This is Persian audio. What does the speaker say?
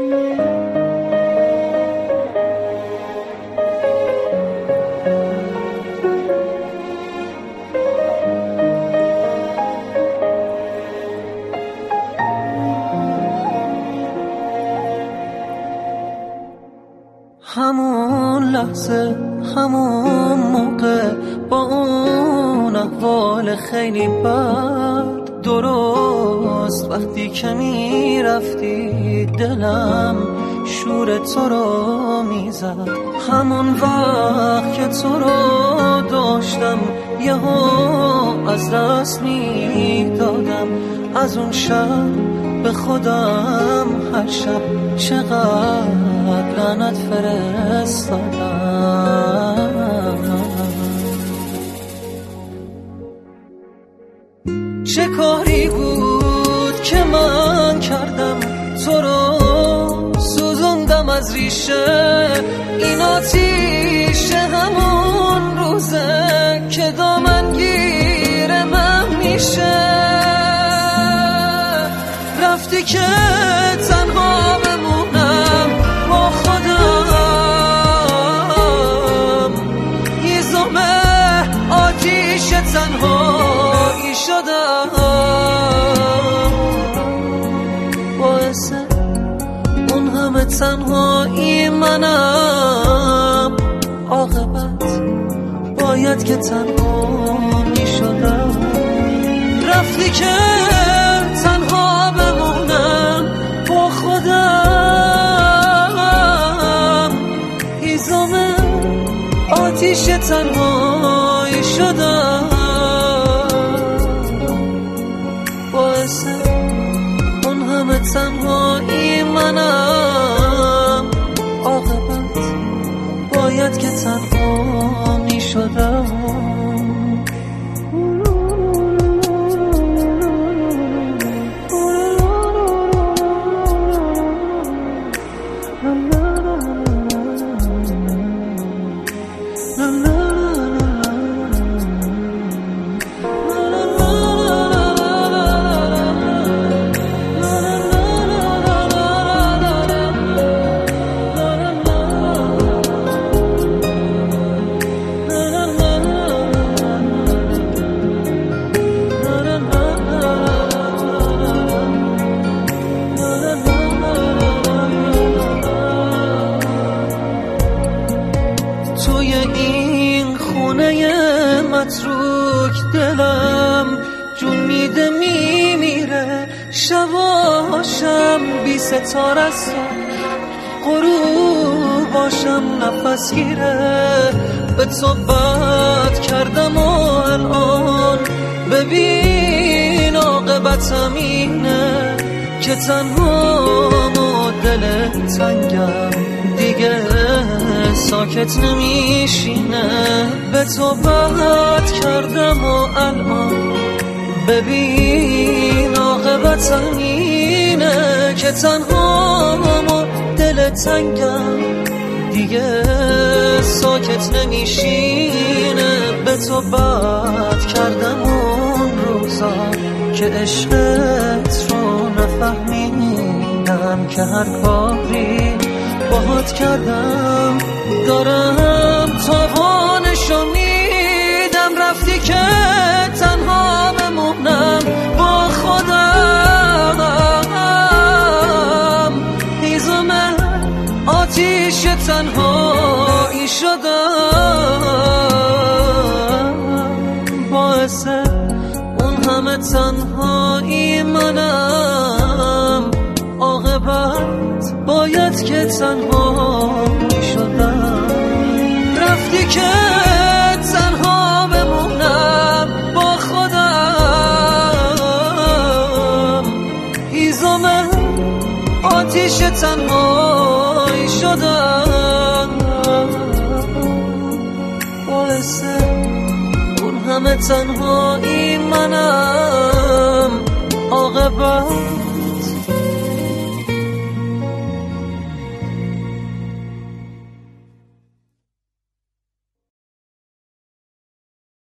همون لحظه همون موقع با اون احوال خیلی بد، درست وقتی که میرفتی دلم شور تو رو میزد. همون وقت که تو رو داشتم یهو از دست میدادم. از اون شب به خودم هر شب چقدر لعنت فرستادم. چه کاری بود که من کردم تو رو سوزوندم از ریشه این آتیشه. همون روزه که دامنگیر من میشه. رفتی که تنها بمونم با خودم، هیزم آتیش تنهایی شدم. باعث اون همه تنهایی منم، عاقبت باید که تنها می شدم. رفتی که تنها بمونم با خودم، هیزم آتیش تنهایی شدم. باعث اون همه تنهایی منم، عاقبت باید که تنها می شدم. توی این خونه متروک دلم جون میده میمیره. شباشم بی ستاره است، غروباشم نفس گیره. به تو بد کردم و الان ببین عاقبتم اینه که تنها و دل تنگم دیگه ساکت نمیشینه. به تو بد کردم و الان ببین عاقبتم اینه که تنها و دل تنگم دیگه ساکت نمیشینه. به تو بد کردم اون روزا که عشقت رو نفهمیدم، که هر کاری باهات کردم دارم تاوانشو میدم. رفتی که تنها بمونم با خودم، هیزم آتیش تنهایی شدم. باعث اون همه تنهایی منم، عاقبت باید که تنها می شدم. رفتی که تنها بمونم با خودم، هیزم آتیش تنهایی شدم. باعث اون همه تنهایی منم، عاقبت